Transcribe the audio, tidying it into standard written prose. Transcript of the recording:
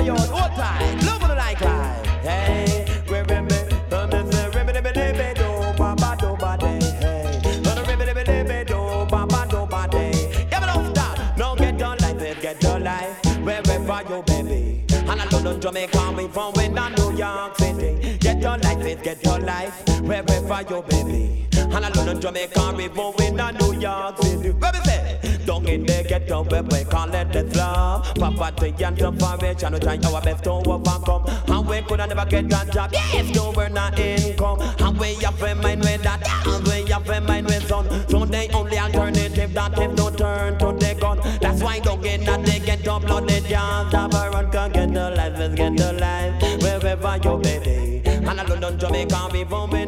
you hold tight, love it like life. Hey, we're in me, do ba do ba day. Hey, do ba do ba day. Yeah, but don't stop, no get your life, get your life wherever you baby. And I London, Jamaica, we from in New York City. Get your life, get your life wherever you baby. And I London, Jamaica, we from in New York City. Baby say, don't in there, get your baby, call it the flow. Papa to young to forage, and we try our best to overcome. And we could never get that job, if you were not income. And we have a mind with that, and we have a mind with son. So the only alternative that is to turn to the gun. That's why don't get that they get up blooded jams. Have a run, can get the life, let's get the life wherever you baby. And I London, Jamaica, we from